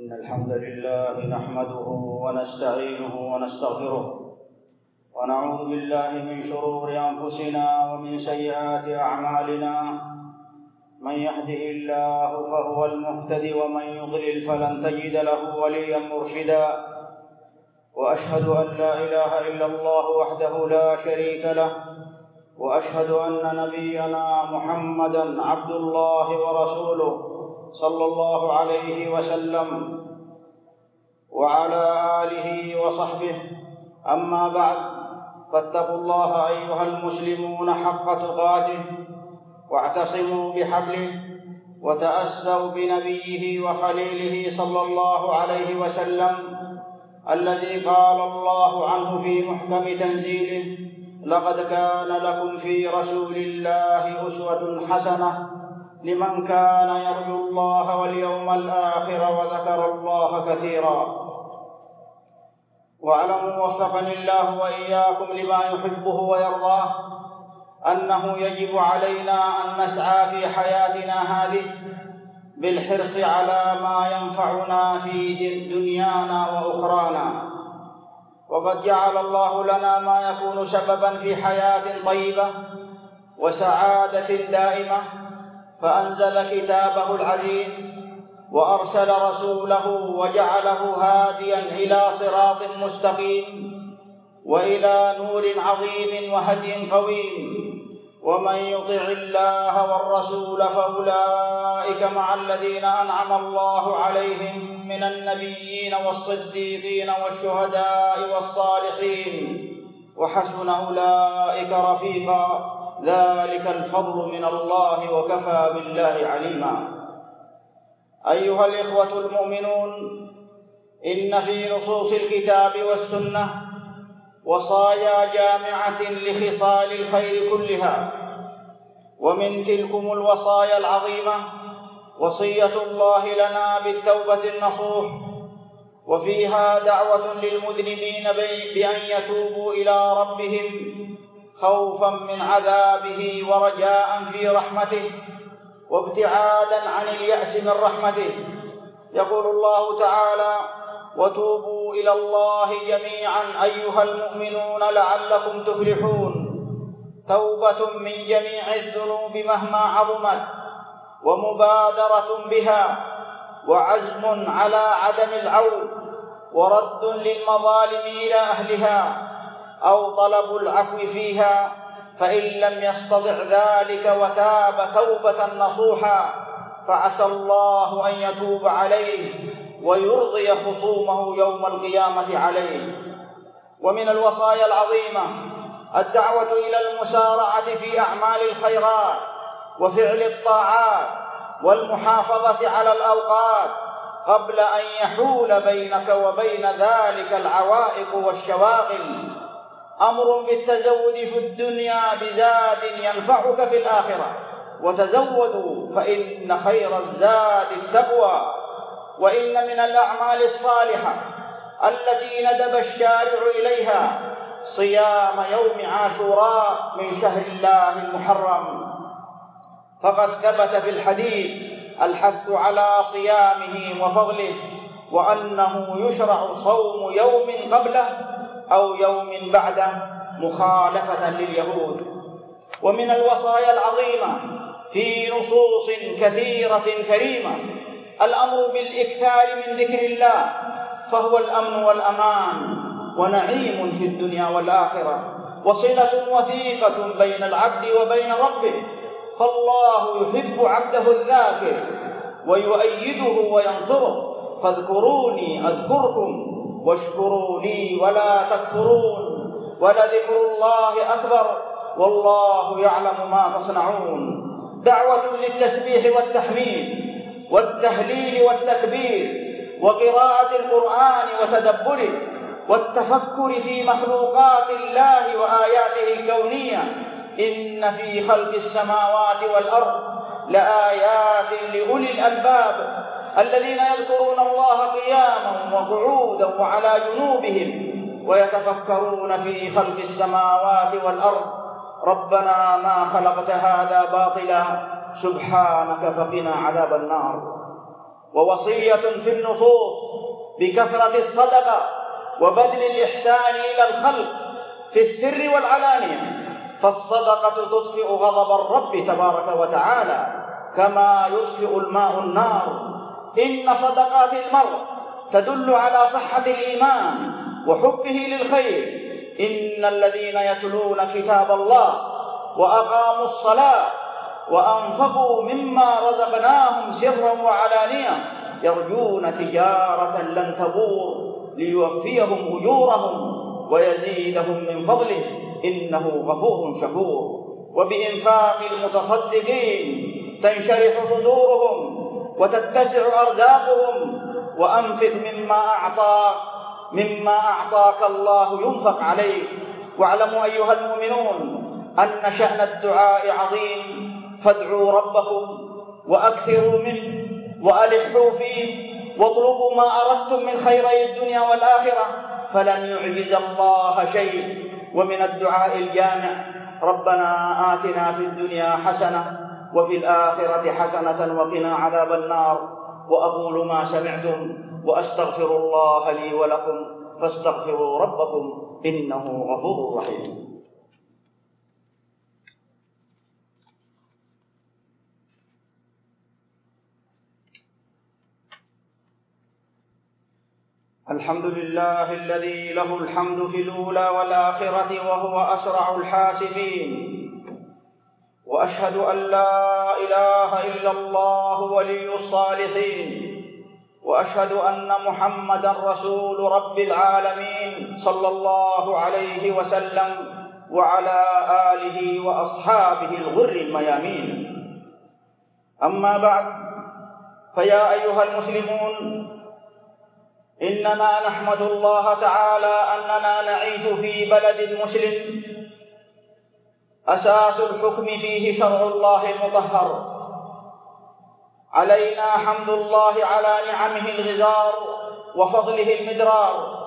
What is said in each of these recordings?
إن الحمد لله نحمده ونستعينه ونستغفره ونعوذ بالله من شرور أنفسنا ومن سيئات أعمالنا. من يهده الله فهو المهتدي ومن يضلل فلن تجد له وليا مرشدا. وأشهد أن لا إله إلا الله وحده لا شريك له، وأشهد أن نبينا محمدا عبد الله ورسوله صلى الله عليه وسلم وعلى آله وصحبه. أما بعد، فاتقوا الله أيها المسلمون حق تقاته، واعتصموا بحبله، وتأسوا بنبيه وخليله صلى الله عليه وسلم الذي قال الله عنه في محكم تنزيله: لقد كان لكم في رسول الله أسوة حسنة لمن كان يرجو الله واليوم الآخر وذكر الله كثيرا. واعلموا وفقني الله وإياكم لما يحبه ويرضاه أنه يجب علينا أن نسعى في حياتنا هذه بالحرص على ما ينفعنا في دنيانا وأخرانا. وقد جعل الله لنا ما يكون سببا في حياة طيبة وسعادة دائمة، فأنزل كتابه العزيز وأرسل رسوله وجعله هاديا إلى صراط مستقيم وإلى نور عظيم وهدي قويم. ومن يطع الله والرسول فأولئك مع الذين أنعم الله عليهم من النبيين والصديقين والشهداء والصالحين، وحسن أولئك رفيقا. ذلك الفضل من الله وكفى بالله عليما. أيها الإخوة المؤمنون، إن في نصوص الكتاب والسنة وصايا جامعة لخصال الخير كلها، ومن تلكم الوصايا العظيمة وصية الله لنا بالتوبة النصوح، وفيها دعوة للمذنبين بأن يتوبوا إلى ربهم خوفا من عذابه ورجاء في رحمته وابتعادا عن اليأس من رحمته. يقول الله تعالى: وتوبوا إلى الله جميعا أيها المؤمنون لعلكم تفلحون. توبة من جميع الذنوب مهما عظمت، ومبادرة بها، وعزم على عدم العود، ورد للمظالم إلى أهلها، أو طلب العفو فيها، فإن لم يستطع ذلك وتاب توبة نصوحا فعسى الله أن يتوب عليه ويرضي خصومه يوم القيامة عليه. ومن الوصايا العظيمة الدعوة إلى المسارعة في أعمال الخيرات وفعل الطاعات والمحافظة على الأوقات قبل أن يحول بينك وبين ذلك العوائق والشواغل. أمر بالتزود في الدنيا بزاد ينفعك في الآخرة، وتزودوا فإن خير الزاد التقوى. وإن من الأعمال الصالحة التي ندب الشارع إليها صيام يوم عاشوراء من شهر الله المحرم، فقد ثبت في الحديث الحث على صيامه وفضله، وأنه يشرع صوم يوم قبله أو يوم بعده مخالفة لليهود. ومن الوصايا العظيمة في نصوص كثيرة كريمة الأمر بالإكثار من ذكر الله، فهو الأمن والأمان ونعيم في الدنيا والآخرة، وصلة وثيقة بين العبد وبين ربه. فالله يحب عبده الذاكر ويؤيده وينصره. فاذكروني أذكركم واشكروا لي ولا تكفرون، ولذكر الله أكبر والله يعلم ما تصنعون. دعوة للتسبيح والتحميد والتهليل والتكبير وقراءة القرآن وتدبره والتفكر في مخلوقات الله وآياته الكونية. إن في خلق السماوات والأرض لآيات لأولي الألباب الذين يذكرون الله قياما وقعودا وعلى جنوبهم ويتفكرون في خلق السماوات والأرض ربنا ما خلقت هذا باطلا سبحانك فقنا عذاب النار. ووصية في النصوص بكثرة الصدقة وبذل الإحسان إلى الخلق في السر والعلانية، فالصدقة تطفئ غضب الرب تبارك وتعالى كما يطفئ الماء النار. إن صدقات المرء تدل على صحة الإيمان وحبه للخير. إن الذين يتلون كتاب الله وأقاموا الصلاة وأنفقوا مما رزقناهم سرا وعلانية يرجون تجارة لن تبور ليوفيهم أجورهم ويزيدهم من فضله إنه غفور شكور. وبإنفاق المتصدقين تنشرح صدورهم وتتسع أرزاقهم. وأنفق مما أعطاك الله ينفق عليه. واعلموا أيها المؤمنون أن شأن الدعاء عظيم، فادعوا ربكم وأكثروا منه وألحوا فيه واطلبوا ما أردتم من خيري الدنيا والآخرة فلن يعجز الله شيء. ومن الدعاء الجامع: ربنا آتنا في الدنيا حسنة وفي الآخرة حسنة وقنا عذاب النار. وأقول ما سمعتم وأستغفر الله لي ولكم فاستغفروا ربكم إنه غفور رحيم. الحمد لله الذي له الحمد في الأولى والآخرة وهو أسرع الحاسبين. وأشهد أن لا إله إلا الله ولي الصالحين. وأشهد أن محمدًا رسول رب العالمين صلى الله عليه وسلم وعلى آله وأصحابه الغر الميامين. أما بعد، فيا أيها المسلمون، إننا نحمد الله تعالى أننا نعيش في بلد مسلم أساس الحكم فيه شرع الله المطهر. علينا حمد الله على نعمه الغزار وفضله المدرار،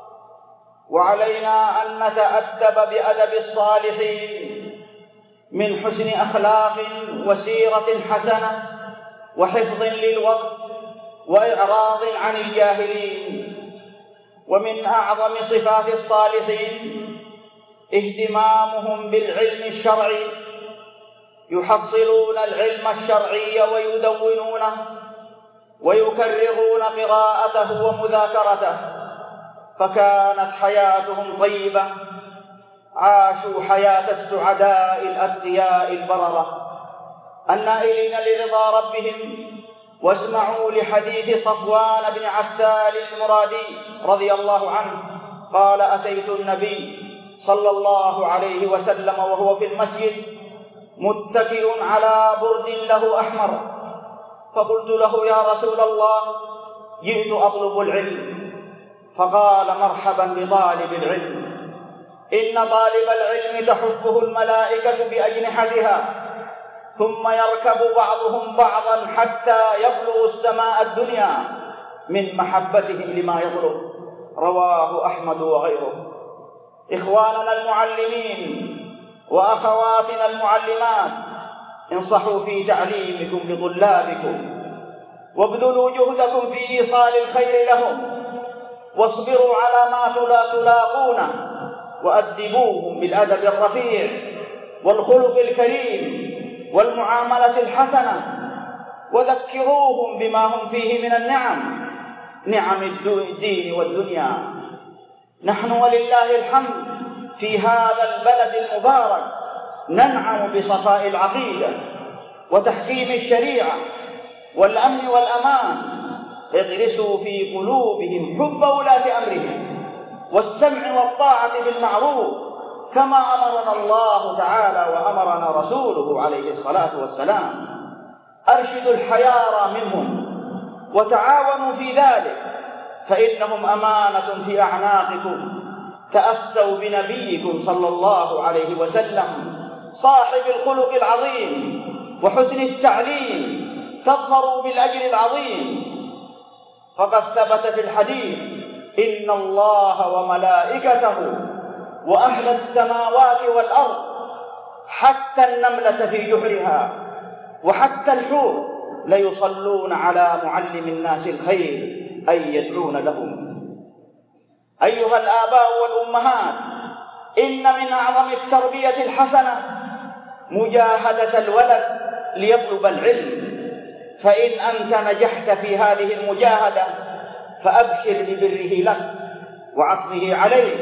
وعلينا أن نتأدب بأدب الصالحين من حسن أخلاق وسيرة حسنة وحفظ للوقت وإعراض عن الجاهلين. ومن أعظم صفات الصالحين اهتمامهم بالعلم الشرعي، يحصلون العلم الشرعي ويدونونه ويكررون قراءته ومذاكرته، فكانت حياتهم طيبة، عاشوا حياة السعداء الأتقياء البررة النائلين لرضا ربهم. واسمعوا لحديث صفوان بن عسال المرادي رضي الله عنه قال: أتيت النبي صلى الله عليه وسلم وهو في المسجد متكئ على برد له أحمر، فقلت له: يا رسول الله، جئت أطلب العلم. فقال: مرحبا بطالب العلم، إن طالب العلم تحبه الملائكة بأجنحتها، ثم يركب بعضهم بعضا حتى يبلغ السماء الدنيا من محبتهم لما يطلب. رواه أحمد وغيره. إخواننا المعلمين وأخواتنا المعلمات، انصحوا في تعليمكم لطلابكم، وابذلوا جهدكم في إيصال الخير لهم، واصبروا على ما تلاقونه، وأدبوهم بالأدب الرفيع والخلق الكريم والمعاملة الحسنة، وذكروهم بما هم فيه من النعم، نعم الدين والدنيا. نحن ولله الحمد في هذا البلد المبارك ننعم بصفاء العقيدة وتحكيم الشريعة والأمن والأمان. اغرسوا في قلوبهم حب ولاة أمرهم والسمع والطاعة بالمعروف كما أمرنا الله تعالى وأمرنا رسوله عليه الصلاة والسلام. أرشدوا الحيارى منهم وتعاونوا في ذلك، فإنهم أمانة في أعناقكم. تأسوا بنبيكم صلى الله عليه وسلم صاحب الخلق العظيم وحسن التعليم، تظفروا بالأجر العظيم. فقد ثبت في الحديث: إن الله وملائكته وأهل السماوات والأرض حتى النملة في جحرها وحتى الحوت ليصلون على معلم الناس الخير أي يدعون لهم. أيها الآباء والأمهات، إن من أعظم التربية الحسنة مجاهدة الولد ليطلب العلم، فإن أنت نجحت في هذه المجاهدة فأبشر ببره لك وعطفه عليه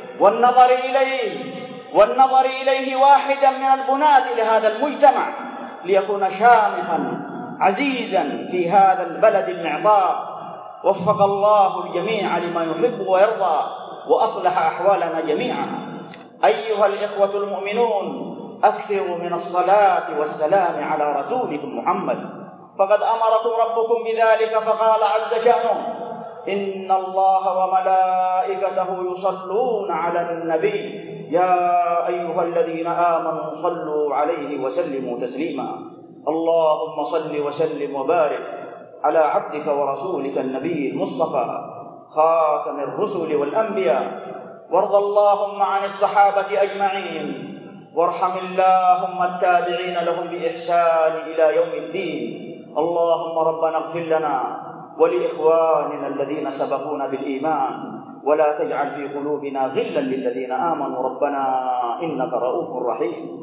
والنظر إليه واحدا من البناة لهذا المجتمع، ليكون شامخا عزيزا في هذا البلد المعطاء. وفق الله الجميع لما يحب ويرضى وأصلح أحوالنا جميعا. أيها الإخوة المؤمنون، أكثروا من الصلاة والسلام على رسولكم محمد، فقد أمركم ربكم بذلك فقال عز شأنه: إن الله وملائكته يصلون على النبي يا أيها الذين آمنوا صلوا عليه وسلموا تسليما. اللهم صل وسلم وبارك على عبدك ورسولك النبي المصطفى خاتم الرسل والأنبياء، وارض اللهم عن الصحابة أجمعين، وارحم اللهم التابعين لهم بإحسان إلى يوم الدين. اللهم ربنا اغفر لنا ولإخواننا الذين سبقونا بالإيمان، ولا تجعل في قلوبنا غلا للذين آمنوا ربنا إنك رؤوف رحيم.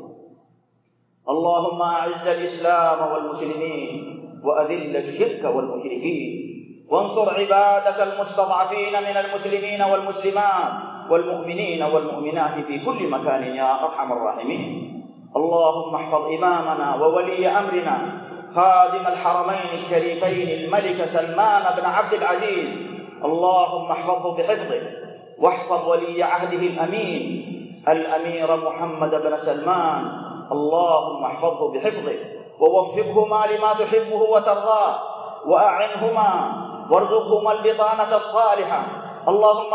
اللهم أعز الإسلام والمسلمين وأذل الشرك والمشركين، وانصر عبادك المستضعفين من المسلمين والمسلمات والمؤمنين والمؤمنات في كل مكان يا أرحم الراحمين. اللهم احفظ إمامنا وولي أمرنا خادم الحرمين الشريفين الملك سلمان بن عبد العزيز، اللهم احفظه بحفظه، واحفظ ولي عهده الأمير محمد بن سلمان، اللهم احفظه بحفظه ووفقهما لما تحبه وترضاه، وأعنهما وارزقهما البطانة الصالحة. اللهم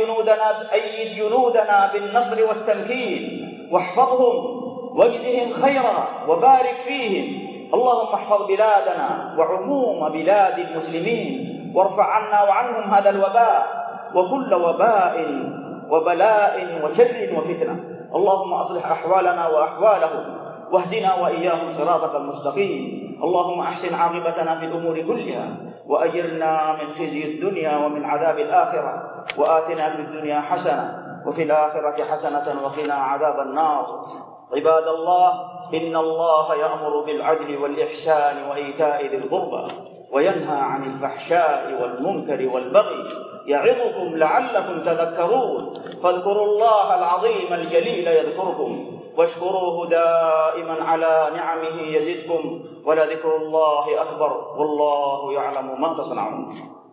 أيد جنودنا بالنصر والتمكين، واحفظهم واجزهم خيرا وبارك فيهم. اللهم احفظ بلادنا وعموم بلاد المسلمين، وارفع عنا وعنهم هذا الوباء وكل وباء وبلاء وشر وفتنة. اللهم أصلح أحوالنا وأحوالهم، واهدنا وإياهم صراطك المستقيم. اللهم أحسن عاقبتنا في الأمور كلها، وأجرنا من خزي الدنيا ومن عذاب الآخرة، وآتنا في الدنيا حسنة وفي الآخرة حسنة وقنا عذاب النار. عباد الله، إن الله يأمر بالعدل والإحسان وإيتاء ذي القربى، وينهى عن الفحشاء والمنكر والبغي، يعظكم لعلكم تذكرون. فاذكروا الله العظيم الجليل يذكركم، واشكروه دائما على نعمه يزدكم، ولذكر الله أكبر، والله يعلم ما تصنعون.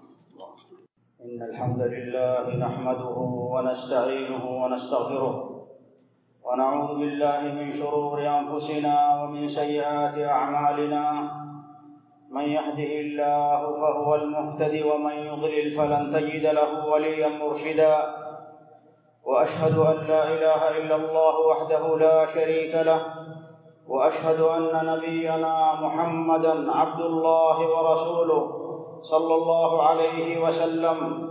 إن الحمد لله نحمده ونستعينه ونستغفره، ونعوذ بالله من شرور أنفسنا ومن سيئات أعمالنا. من يهده الله فهو المهتدي، ومن يضلل فلن تجد له وليا مرشدا. وأشهد أن لا إله إلا الله وحده لا شريك له، وأشهد أن نبينا محمدا عبد الله ورسوله صلى الله عليه وسلم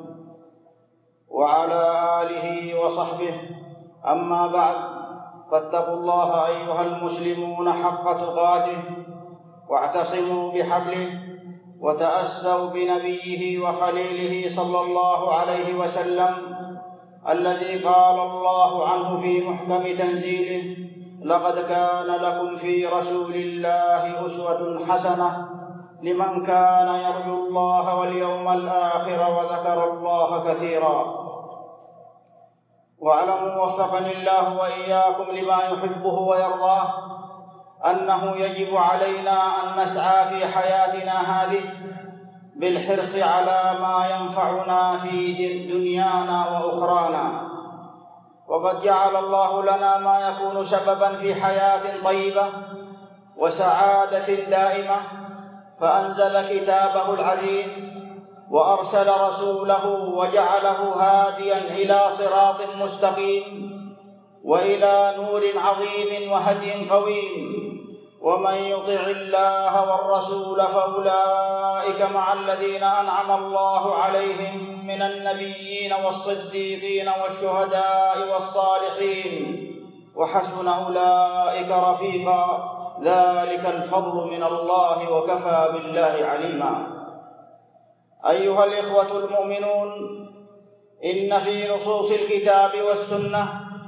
وعلى آله وصحبه. أما بعد، فاتقوا الله أيها المسلمون حق تقاته، واعتصموا بحبله، وتأسوا بنبيه وخليله صلى الله عليه وسلم، الذي قال الله عنه في محكم تنزيله: لقد كان لكم في رسول الله أسوة حسنة لمن كان يرجو الله واليوم الآخر وذكر الله كثيرا. واعلموا وفقني الله وإياكم لما يحبه ويرضاه أنه يجب علينا أن نسعى في حياتنا هذه بالحرص على ما ينفعنا في دنيانا وأخرانا. وقد جعل الله لنا ما يكون سببا في حياة طيبة وسعادة دائمة، فأنزل كتابه العزيز، وأرسل رسوله وجعله هاديا إلى صراط مستقيم وإلى نور عظيم وهدي قويم. ومن يطع الله والرسول فأولئك مع الذين أنعم الله عليهم من النبيين والصديقين والشهداء والصالحين، وحسن أولئك رفيقا. ذلك الفضل من الله وكفى بالله عليما. أيها الإخوة المؤمنون، إن في نصوص الكتاب والسنة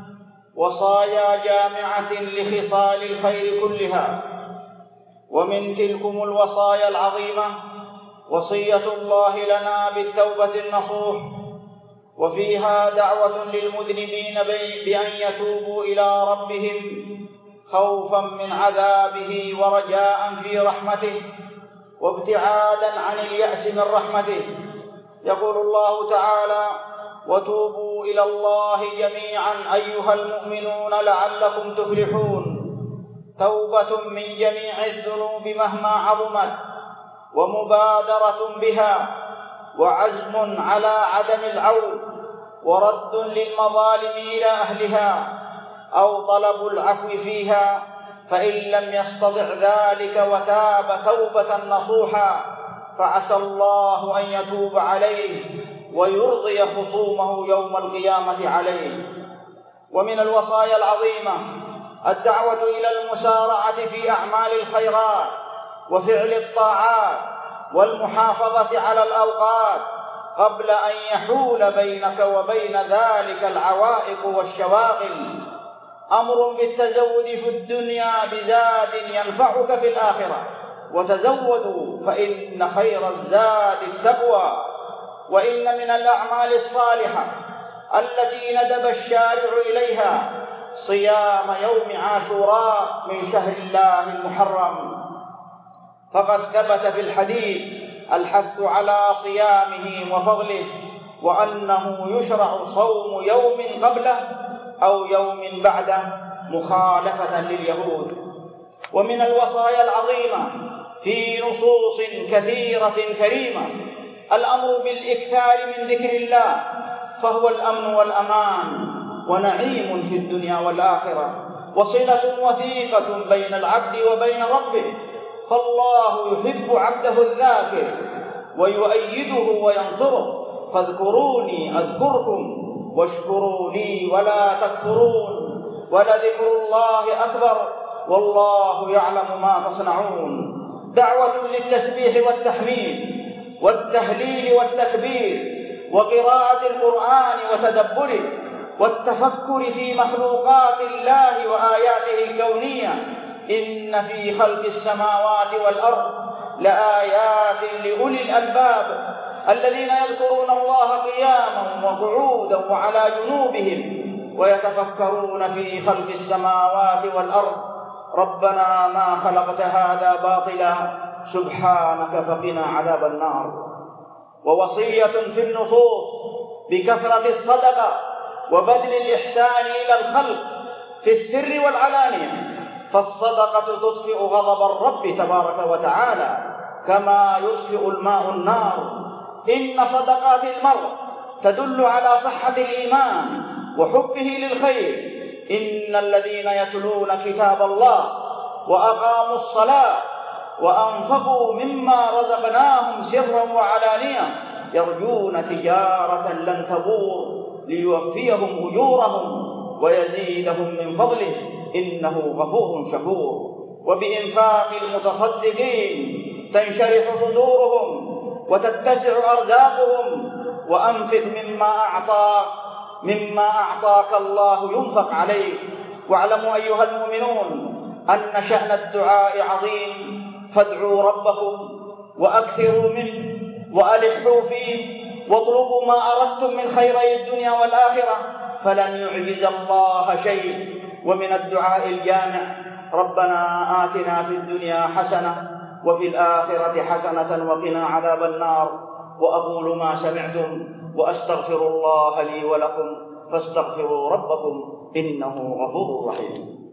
وصايا جامعة لخصال الخير كلها، ومن تلكم الوصايا العظيمة وصية الله لنا بالتوبة النصوح، وفيها دعوة للمذنبين بأن يتوبوا إلى ربهم خوفا من عذابه ورجاء في رحمته وابتعادا عن اليأس من رحمته. يقول الله تعالى: وتوبوا إلى الله جميعا أيها المؤمنون لعلكم تفلحون. توبة من جميع الذنوب مهما عظمت، ومبادرة بها، وعزم على عدم العود، ورد للمظالم إلى أهلها، أو طلب العفو فيها، فإن لم يستطع ذلك وتاب توبة نصوحا فعسى الله أن يتوب عليه ويرضي خصومه يوم القيامة عليه. ومن الوصايا العظيمة الدعوة إلى المسارعة في أعمال الخيرات وفعل الطاعات والمحافظة على الأوقات قبل أن يحول بينك وبين ذلك العوائق والشواغل. أمر بالتزود في الدنيا بزاد ينفعك في الآخرة، وتزودوا فإن خير الزاد التقوى. وإن من الأعمال الصالحة التي ندب الشارع إليها صيام يوم عاشوراء من شهر الله المحرم، فقد ثبت في الحديث الحث على صيامه وفضله، وأنه يشرع صوم يوم قبله أو يوم بعده مخالفة لليهود. ومن الوصايا العظيمة في نصوص كثيرة كريمة الأمر بالإكثار من ذكر الله، فهو الأمن والأمان ونعيم في الدنيا والآخرة، وصلة وثيقة بين العبد وبين ربه، فالله يحب عبده الذاكر ويؤيده وينصره. فاذكروني أذكركم واشكروا لي ولا تكفرون، ولذكر الله أكبر والله يعلم ما تصنعون. دعوة للتسبيح والتحميد والتهليل والتكبير وقراءة القرآن وتدبره والتفكر في مخلوقات الله وآياته الكونية. إن في خلق السماوات والأرض لآيات لأولي الألباب الذين يذكرون الله قياما وقعودا وعلى جنوبهم ويتفكرون في خلق السماوات والأرض ربنا ما خلقت هذا باطلا سبحانك فقنا عذاب النار. ووصية في النصوص بكثرة الصدقة وبذل الإحسان إلى الخلق في السر والعلانية، فالصدقة تطفئ غضب الرب تبارك وتعالى كما يطفئ الماء النار. إن صدقات المرء تدل على صحة الإيمان وحبه للخير. إن الذين يتلون كتاب الله وأقاموا الصلاة وأنفقوا مما رزقناهم سرا وعلانية يرجون تجارة لن تبور ليوفيهم أجورهم ويزيدهم من فضله إنه غفور شكور. وبإنفاق المتصدقين تنشرح صدورهم وتتسع أرزاقهم. وأنفق مما أعطاك الله ينفق عليه. واعلموا أيها المؤمنون أن شأن الدعاء عظيم، فادعوا ربكم وأكثروا منه وألحوا فيه واطلبوا ما أردتم من خيري الدنيا والآخرة فلن يعجز الله شيء. ومن الدعاء الجامع ربنا آتنا في الدنيا حسنة وفي الآخرة حسنة وقنا عذاب النار. وأقول ما سمعتم وأستغفر الله لي ولكم فاستغفروا ربكم إنه غفور رحيم.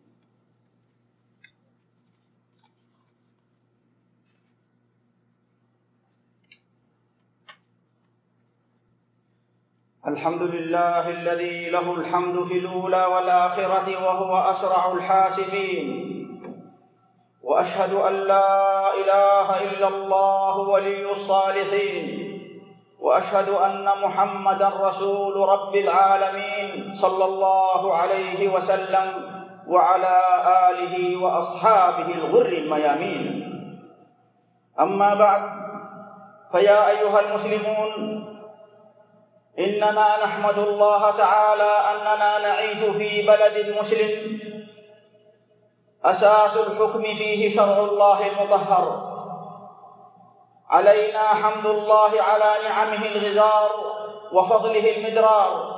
الحمد لله الذي له الحمد في الأولى والآخرة وهو أسرع الحاسبين. وأشهد أن لا إله إلا الله ولي الصالحين. وأشهد أن محمدا رسول رب العالمين صلى الله عليه وسلم وعلى آله وأصحابه الغر الميامين. أما بعد، فيا أيها المسلمون، إننا نحمد الله تعالى أننا نعيش في بلد مسلم أساس الحكم فيه شرع الله المطهر. علينا حمد الله على نعمه الغزار وفضله المدرار،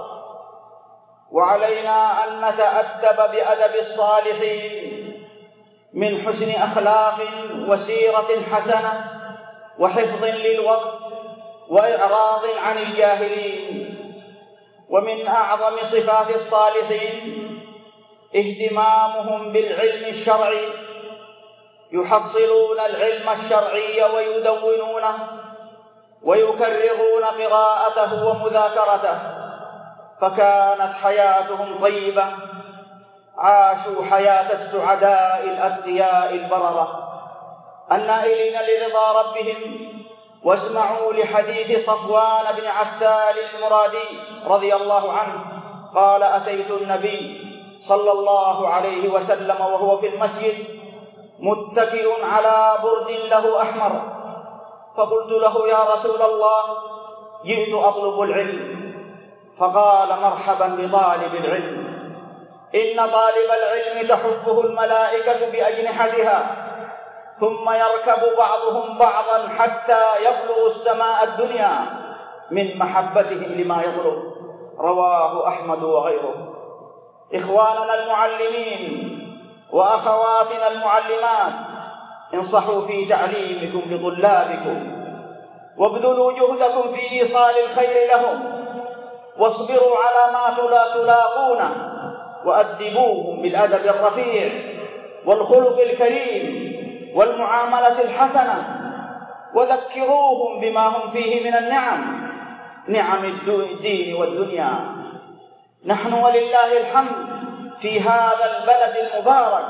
وعلينا أن نتأدب بأدب الصالحين من حسن أخلاق وسيرة حسنة وحفظ للوقت وإعراض عن الجاهلين. ومن أعظم صفات الصالحين اهتمامهم بالعلم الشرعي، يحصلون العلم الشرعي ويدونونه ويكررون قراءته ومذاكرته، فكانت حياتهم طيبة، عاشوا حياة السعداء الأتقياء البررة النائلين لرضا ربهم. واسمعوا لحديث صفوان بن عسال المرادي رضي الله عنه قال: أتيت النبي صلى الله عليه وسلم وهو في المسجد متكئ على برد له أحمر، فقلت له: يا رسول الله، جئت أطلب العلم. فقال: مرحبا بطالب العلم، إن طالب العلم تحفه الملائكة بأجنحتها، ثم يركب بعضهم بعضا حتى يبلغ السماء الدنيا من محبتهم لما يطلب. رواه أحمد وغيره. إخواننا المعلمين وأخواتنا المعلمات، انصحوا في تعليمكم لطلابكم، وابذلوا جهدكم في إيصال الخير لهم، واصبروا على ما تلاقونه، وأدبوهم بالأدب الرفيع والخلق الكريم والمعاملة الحسنة، وذكروهم بما هم فيه من النعم، نعم الدين والدنيا. نحن ولله الحمد في هذا البلد المبارك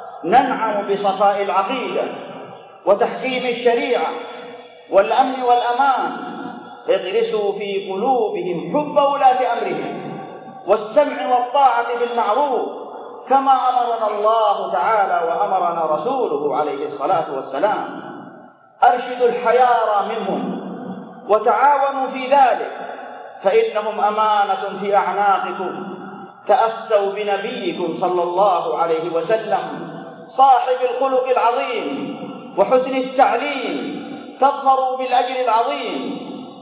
ننعم بصفاء العقيدة وتحكيم الشريعة والأمن والأمان. اغرسوا في قلوبهم حب ولاة أمرهم والسمع والطاعة بالمعروف، كما أمرنا الله تعالى وأمرنا رسوله عليه الصلاة والسلام. أرشدوا الحيارى منهم وتعاونوا في ذلك، فإنهم أمانة في أعناقكم. تأسوا بنبيكم صلى الله عليه وسلم صاحب الخلق العظيم وحسن التعليم، تظفروا بالأجر العظيم.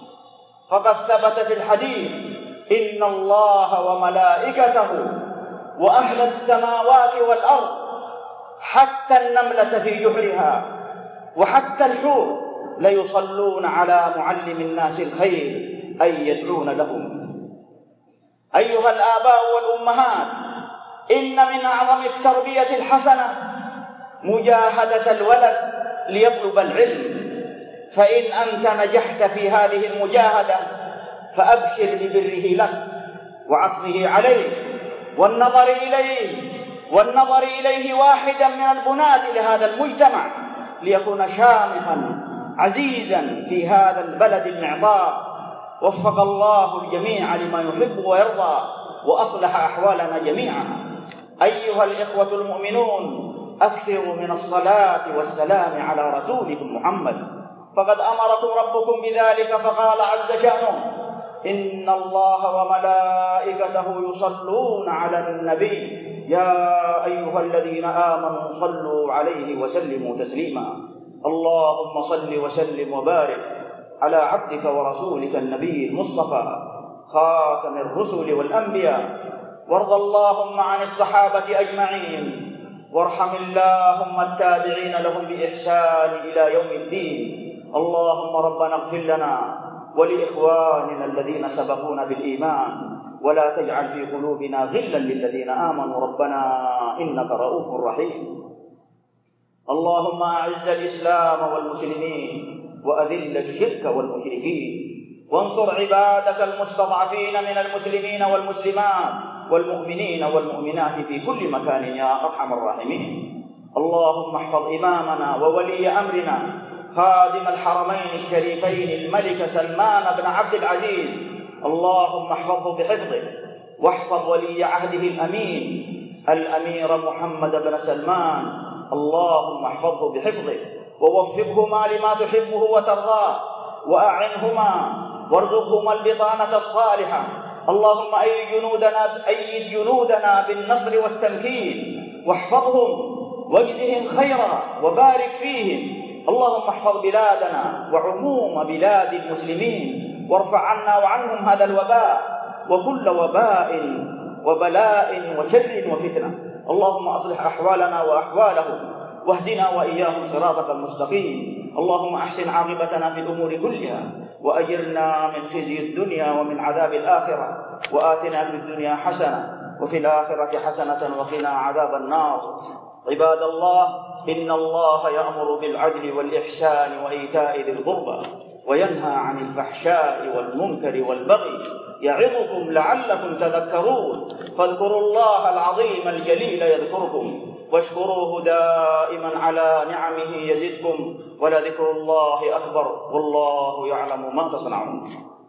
فقد ثبت في الحديث: إن الله وملائكته وأهل السماوات والأرض حتى النملة في جحرها وحتى الحور ليصلون على معلم الناس الخير، أي يدعون لهم. أيها الآباء والأمهات، إن من أعظم التربية الحسنة مجاهدة الولد ليطلب العلم، فإن أنت نجحت في هذه المجاهدة فأبشر ببره لك وعطفه عليه والنظر إليه واحدا من البناة لهذا المجتمع، ليكون شامخا عزيزا في هذا البلد المعطاء. وفق الله الجميع لما يحب ويرضى، وأصلح أحوالنا جميعا. أيها الإخوة المؤمنون، أكثروا من الصلاة والسلام على رسولكم محمد، فقد أمركم ربكم بذلك، فقال عز شأنه: إن الله وملائكته يصلون على النبي يا أيها الذين آمنوا صلوا عليه وسلموا تسليما. اللهم صل وسلم وبارك على عبدك ورسولك النبي المصطفى خاتم الرسل والأنبياء، وارض اللهم عن الصحابة أجمعين، وارحم اللهم التابعين لهم بإحسان إلى يوم الدين. اللهم ربنا اغفر لنا ولإخواننا الذين سبقونا بالإيمان، ولا تجعل في قلوبنا غلا للذين آمنوا ربنا إنك رؤوف رحيم. اللهم أعز الإسلام والمسلمين، وأذل الشرك والمشركين، وانصر عبادك المستضعفين من المسلمين والمسلمات والمؤمنين والمؤمنات في كل مكان يا أرحم الراحمين. اللهم احفظ إمامنا وولي أمرنا خادم الحرمين الشريفين الملك سلمان بن عبد العزيز، اللهم احفظه بحفظه، واحفظ ولي عهده الأمين الأمير محمد بن سلمان، اللهم احفظه بحفظه ووفقهما لما تحبه وترضاه، وأعنهما وارزقهما البطانة الصالحة. اللهم أيد جنودنا بالنصر والتمكين، واحفظهم واجزهم خيرا وبارك فيهم. اللهم احفظ بلادنا وعموم بلاد المسلمين، وارفع عنا وعنهم هذا الوباء وكل وباء وبلاء وشر وفتنة. اللهم أصلح أحوالنا وأحوالهم، واهدنا وإياهم صراطك المستقيم. اللهم أحسن عاقبتنا في الأمور كلها، وأجرنا من خزي الدنيا ومن عذاب الآخرة، وآتنا في الدنيا حسنة وفي الآخرة حسنة وقنا عذاب النار. عباد الله، إن الله يأمر بالعدل والإحسان وإيتاء ذي القربى، وينهى عن الفحشاء والمنكر والبغي، يعظكم لعلكم تذكرون. فاذكروا الله العظيم الجليل يذكركم، واشكروه دائما على نعمه يزدكم، ولذكر الله أكبر، والله يعلم ما تصنعون.